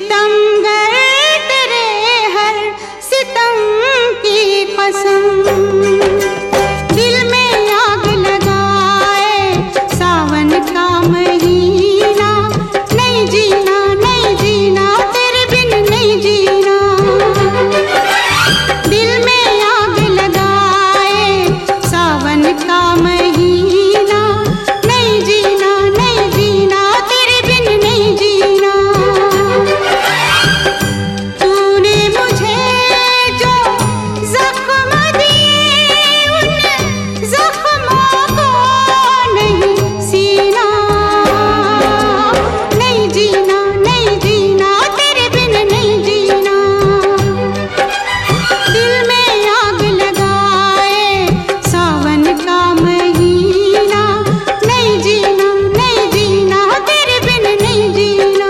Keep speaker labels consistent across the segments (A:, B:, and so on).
A: सितमगर तेरे हर सितम की कसम, दिल में आग लगाए सावन का महीना, नहीं जीना नहीं जीना तेरे बिन नहीं जीना। दिल में आग लगाए सावन का महीना, नहीं जीना नहीं जीना तेरे बिन नहीं जीना। तूने मुझे जो जख्म दिए उन जख्मों को नहीं सीना, नहीं जीना नहीं जीना तेरे बिन नहीं जीना। दिल में आग लगाए सावन का महीना, नहीं जीना नहीं जीना तेरे बिन नहीं जीना।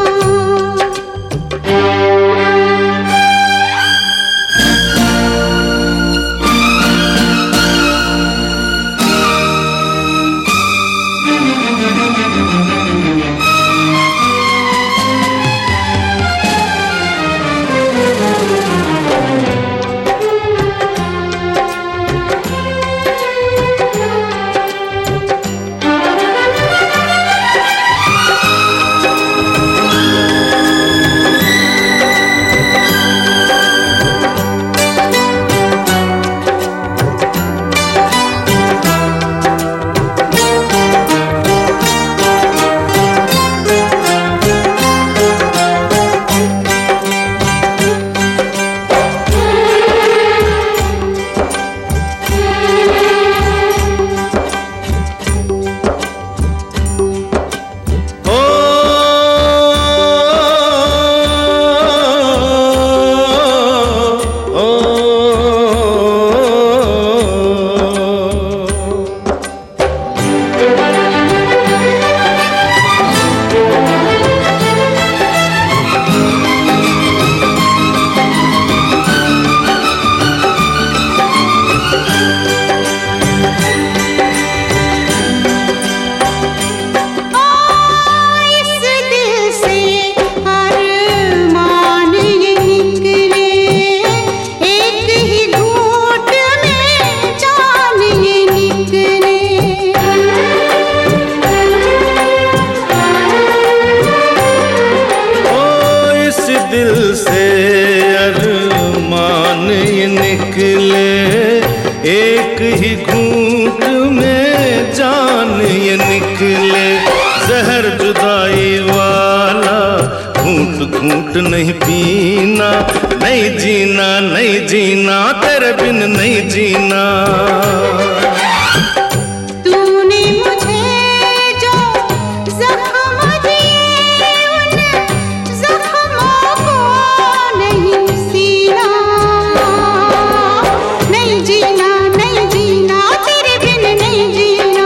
B: दिल से अरमान ये निकले, एक ही घूंट में जान ये निकले। जहर जुदाई वाला घूंट घूंट नहीं पीना, नहीं जीना नहीं जीना तेरे बिन नहीं जीना।
A: तूने मुझे जो जख्म दिए उन जख्मों को नहीं सीना, नहीं जीना नहीं जीना तेरे बिन नहीं जीना।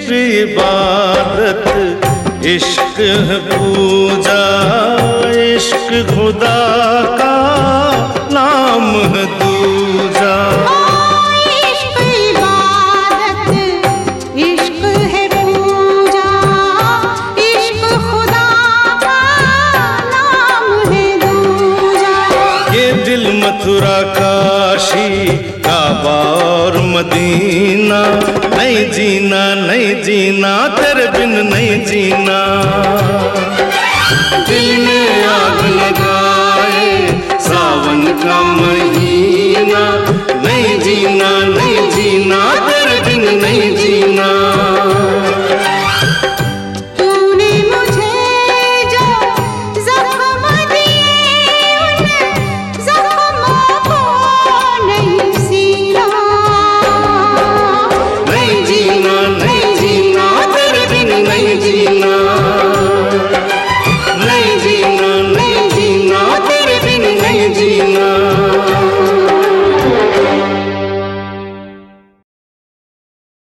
B: इश्क इबादत, इश्क है पूजा, इश्क खुदा का नाम है दूजा।
A: इश्क इबादत, इश्क है पूजा, इश्क खुदा का नाम है दूजा।
B: ये दिल मथुरा काशी काबा और मदीना, नहीं जीना नहीं जीना तेरे बिन नहीं जीना। दिल में आग लगाए सावन का महीना, नहीं जीना नहीं जीना तेरे बिन नहीं जीना।